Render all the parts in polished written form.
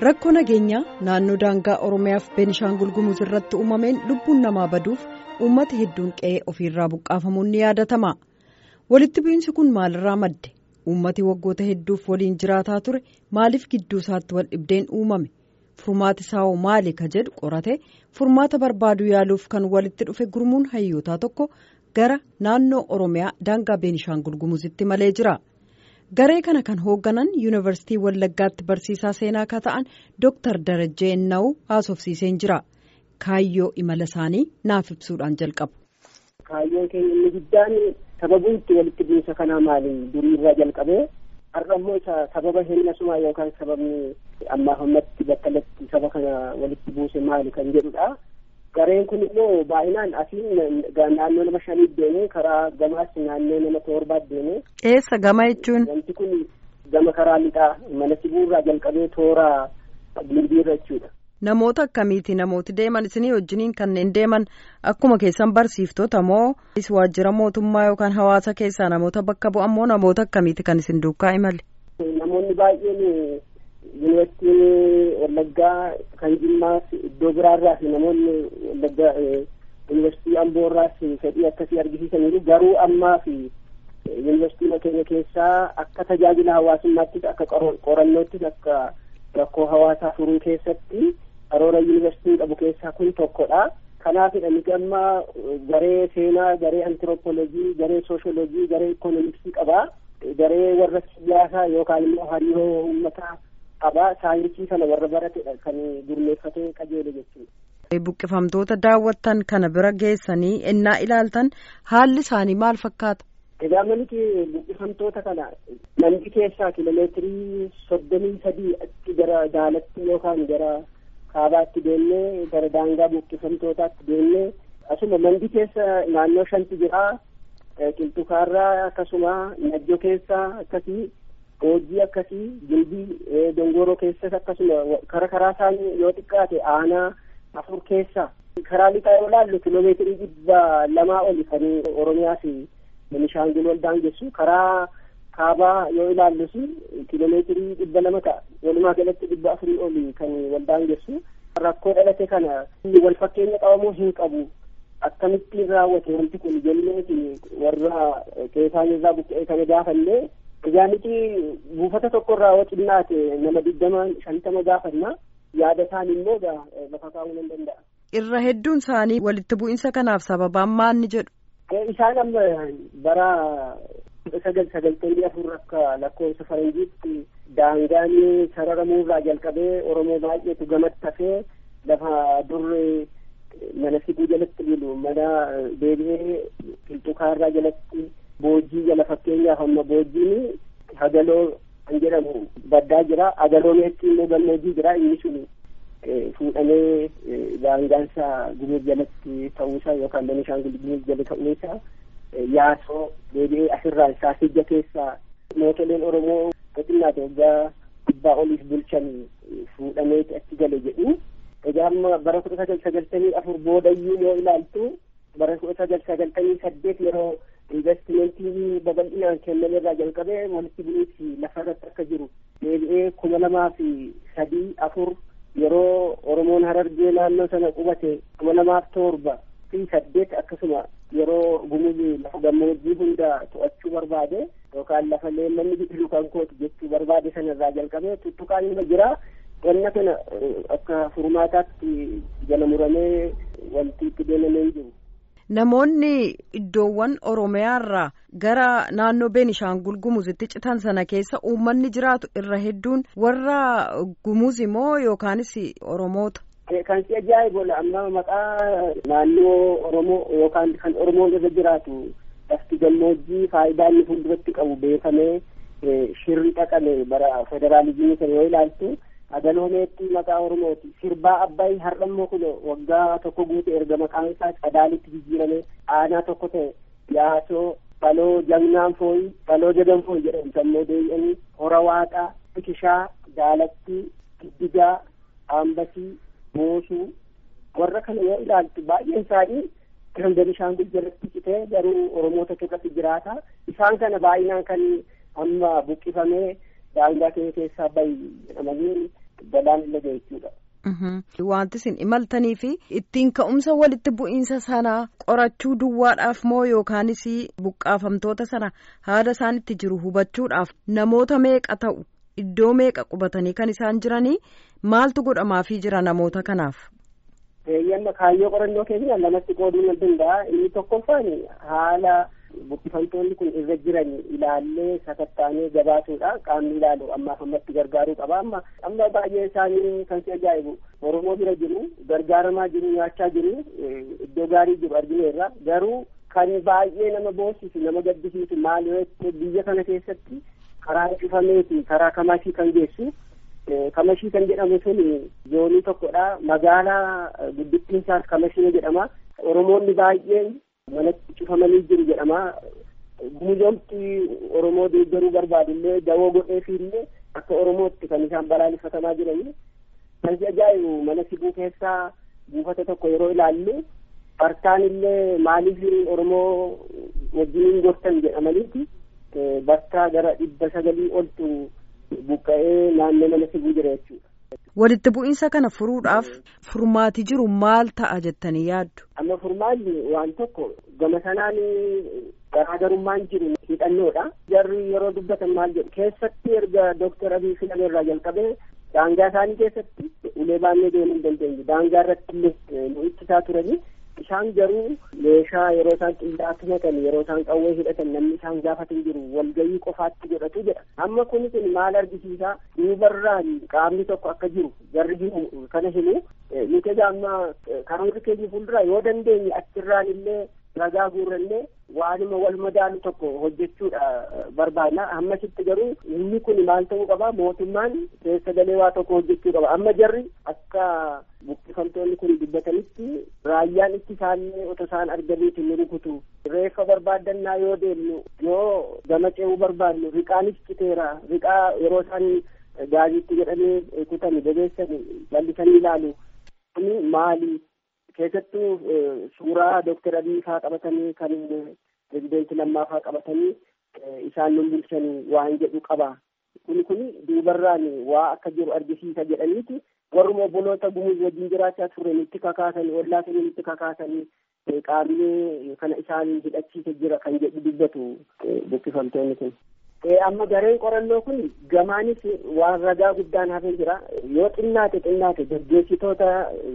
Rakkoo nageenyaa naannoo daangaa Oromiyaaf Beenishaangul Gumuz irratti uumameen lubbuun namaa baduuf uummata hedduun qe'ee ofiirraa buqqaafamuun ni yaadatama. Walitti bu'iinsi kun maalirraa madde? Uummati waggoota hedduuf waliin jiraataa ture maaliif gidduu isaatti wal dhibdeen uumame? Furmaati isaa maali ka jedhu qorate furmaata barbaaduu yaaluuf kan walitti dhufe gurmuun hayyootaa tokko gara naannoo Oromiyaa daangaa Beenishaangul Gumuzitti malee jira. Garee kana kan hoogganan yuunivarsiitii Wallaggaatti barsiisaa seenaa ka ta'an Dr. Darajjee Enna'uu haasofsiiseen jira. Kaayyoo imala isaanii naaf ibsuudhaan jalqabu. Kaayyoon keenya inni guddaan sababni itti walitti bu'iinsa kanaa maali? Durii irraa jalqabee har'a immoo sababa hinna sumaa yookaan sababni ammaa ammatti battalatti saba kana walitti buuse maali kan jedhudha. Gareen kun immoo baay'inaan asiin naannoo nama 5 deemee karaa gamaas naannoo nama 7 deemee. Eessa gama jechuun? Wanti kun gama karaa lixaa mana sibuurraa jalqabee toora bilbiirra jechuudha. Namoota akkamiiti namooti deeman isinii wajjiniin kanneen deeman akkuma keessan barsiiftota moo waajjira mootummaa yookaan hawaasa keessaa namoota bakka bu'an moo namoota akkamiiti kan isin duukaa imale? Namoonni baay'een yuunivarsiitiin Wallaggaa kan Jimmaas iddoo biraarraa fi namoonni Wallaggaa yuunivarsiitii Amboorraas fedhii akkasii argisiisaniiru garuu ammaa fi yuunivarsiitii keenya keessaa akka tajaajila hawaasummaattis akka qorannoottis akka rakkoo hawaasaa furuu keessatti karoora yuunivarsiitiin qabu keessaa kun tokkodha. Kanaafidha nuti amma garee seenaa, garee antiroopoolojii, garee sooshoolojii, garee ikoonomiksii qabaa. Garee warra siyaasaa yookaan immoo hariiroo uummataa qabaa. Saayinsii kana warra baratedha kan gurmeeffatee qajeele jechuudha. Buqqifamtoota daawwattan kana bira geessanii ennaa ilaaltan haalli isaanii maal fakkaata? Egaa manti buqqifamtoota kana mandi keessaa kiiloomeetirii 33 achi gara daalatti yookaan gara kaabaatti deemnee gara daangaa buqqifamtootaatti deemnee asuma mandi keessa naannoo 5 jira. Qilxukaarraa akkasuma Najjo keessaa akkasii Boojii akkasii Gilbii Dongoroo keessas akkasuma karaa isaanii yoo xiqqaate aanaa 4 keessaa karaa lixaa yoo ilaallu kiiloomeetirii 200 oli kan Oromiyaa fi Beenishaangul wal daangessu karaa kaabaa yoo ilaallus kiiloomeetirii 200 ta'a. Walumaa galatti 400 oli kan wal daangessu. Rakkoo dhalate kana wal fakkeenya qabamuu hin qabu. Akkamittiin raawwate wanti kun jenneeti warra keessaan irraa buqqa'ee kana gaafannee egaa miti buufata tokkorraa yoo xinnaate nama 20-50 gaafanna yaada isaanii immoo lafa kaa'uu hin danda'a. Irra hedduun isaanii walitti bu'iinsa kanaaf sababaan maal ni jedhu? Isaan amma bara 1994 akka lakkoofsa faranjiitti daangaan sararamuurraa jalqabee Oromoo baay'eetu gamatti hafee lafa durre mana sibuu jalatti jiru mana deebi'ee qilxukaarraa jalatti boojii jala fakkeenyaaf amma boojiin hagaloo kan jedhamu baddaa jira. Agaloomeetti immoo gammoojii jira. Inni sun fuudhamee daangaansaa Gumuz jalatti ta'uusaa yookaan Beenishaangul Gumuz jala ta'uusaa yaasoo deebi'ee asirraa saasijja keessaa mootoleen Oromoo qotinnaate waggaa 100 oliif bulchan fuudhameeti achi gale jedhu. Egaa amma bara 1994 boodayyuu yoo ilaaltu bara 1998 yeroo investimentii babal'inaan kennamerraa jalqabee walitti bu'iinsi lafarratti akka jiru deebi'ee 2003-4 yeroo Oromoon Harargee naannoo sana qubate 2007 fi 8 akkasuma yeroo Gumuz lafa gammoojjii hunda to'achuu barbaade yookaan lafa leellanni biqilu kan kooti jechuu barbaade sanarraa jalqabee tuttuqaan irra jira. Wanna kana akka furmaataatti jala muramee wanti itti deemamee jiru. Namoonni iddoowwan Oromiyaarraa gara naannoo Beenishaangul Gumuzitti citan sana keessa uummanni jiraatu irra hedduun warra Gumuz moo yookaanis Oromoota? Kan si ajaa'ibu amma maqaa naannoo Oromoo yookaan kan Oromoon irra jiraatu lafti gammoojjii faayidaa inni fuulduratti qabu beekamee shirri dhaqame bara federaalizimii sana yoo ilaaltu. Agaloomeetti maqaa Oromooti. Sirbaa Abbaay har'ammoo kun waggaa tokko guute erga maqaan isaa Qadaalitti jijjiirame aanaa tokko ta'e yaasoo baloo jagnaan fooyi baloo jagan fooyi jedhamu sammuu deebi'anii hora waaqaa Bikishaa Daalatti Giddigaa Ambasii Boosuu warra kana yoo ilaaltu baay'een isaanii kan Beenishaangul jalatti citee garuu Oromoota keessatti jiraata. Isaan kana baay'inaan kan amma buqqifamee daangaa keessa keessaa bahi jedhamanii balaan illee jechuudha. Wanti isin imaltanii fi ittiin ka'umsa walitti bu'iinsa sanaa qorachuu duwwaadhaaf moo yookaanis buqqaafamtoota sana haala isaan itti jiru hubachuudhaaf namoota meeqa ta'u iddoo meeqa qubatanii kan isaan jiranii maaltu godhamaafii jira namoota kanaaf? Yamma kaayyoo qorannoo keenya lamatti qooduu ni danda'a. Inni tokkoffaan haala buqqifamtoonni kun irra jiran ilaallee sakattaanee gabaasuudha. Qaamni ilaalu ammaaf ammatti gargaaruu qaba. Amma baay'ee isaanii kan si ajaa'ibu Oromoo bira jiru, gargaaramaa jiru, nyaachaa jiru, iddoo gaarii jiru argineerra. Garuu kan baay'ee nama boosisu, nama gaddisiisu maal yoo biyya kana keessatti karaa cufameeti karaa kamashii kan geessu. Kamashii kan jedhamu sun zoonii tokkodha. Magaalaa guddittiin isaas kamashii jedhama. Oromoonni baay'een manatti cufamanii jiru jedhama. Muuzomti Oromoo deeggaruu barbaadullee dawoo godheefiillee akka Oromootti kan isaan balaaleffatamaa jiranii. Kan si ajaa'ibu mana sibuu keessaa buufata tokko yeroo ilaallu bartaan illee maaliif Oromoo wajjin gortan jedhamaniiti bartaa gara 900 oltu buqqa'ee naannoo mana sibuu jira jechuudha. Walitti bu'iinsa kana furuudhaaf furmaati jiru maal ta'a jettanii yaaddu? Amma furmaanni waan tokko gama sanaan garaagarummaan jiru hidhannoodha. Jarri yeroo dubbatan maal jedhu keessatti erga Dooktar Abiy filame irraa jalqabee daangaa isaanii keessatti ulee baannee deemuu hin dandeenye. Daangaa irratti illee nu ittisaa turanii isaan garuu meeshaa yeroo isaan qindaatti hidhatan yeroo isaan qawwee hidhatan namni isaan gaafatan jiru walgayii qofaatti godhatu jedha. Amma kunis maal argisiisa duubarraan qaamni tokko akka jiru jarri himu kana himu nuti amma karoora keenya fuuldura yoo dandeenye achirraan illee ragaa guurrannee waanuma wal madaalu tokko hojjechuudha barbaadna. Ammasitti garuu inni kun maal ta'uu qaba mootummaan keessa galee waa tokko hojjechuu qaba. Amma jarri akka buqqifamtoonni kun dubbatanitti raayyaan itti isaanii otoo isaan arganiiti nu rukutu. Reeffa barbaaddannaa yoo deemnu yoo gama ce'uu barbaadnu riqaanis citeera. Riqaa yeroo isaan gaariitti jedhanii kutanii bebeessanii bal'isanii ilaalu. Kuni maali? Keessattuu suuraa Dooktar Abiy faa qabatanii kan pirezidaantii Lammaa faa qabatanii isaan nun bulchanii waan jedhu qaba. Kuni duubarraan waa akka jiru argisiisa jedhaniiti warruma obboloota gumuz wajjin jiraachaa turre nutti kakaasanii ollaa keenya nutti kakaasanii qaamni kana isaan hidhachiise jira kan jedhu dubbatu buqqifamtoonni kun. Amma gareen qorannoo kun gamaanis waan ragaa guddaan hafee jira. Yoo xinnaate gaggeessitoota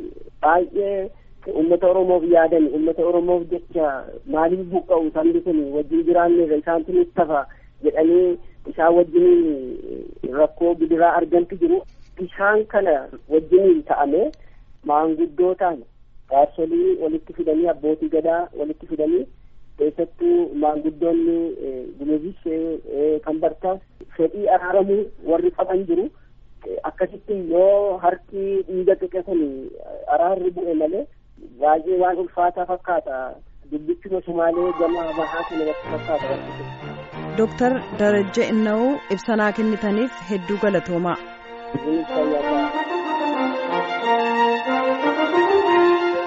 baay'ee uummata Oromoof yaadan uummata Oromoof jecha maaliif buqqa'u sabni kun wajjin jiraanneerra isaantu nutti tafa jedhanii isaan wajjin rakkoo gidiraa argantu jiru. Isaan kana wajjin ta'ame maanguddootaan jaarsolii walitti fidanii abbootii gadaa walitti fidanii keessattuu maanguddoonni gumuzis kan bartaas fedhii araaramuu warri qaban jiru. Akkasitti yoo harki dhiiga xiqqeessan araarri bu'e malee baay'ee waan ulfaataa fakkaata. Dubbichuma Sumaalee gama bahaa kana irratti fakkaata. Dooktar Darajjee Inna'uu ibsa nuu kennitaniif hedduu galatoomaa.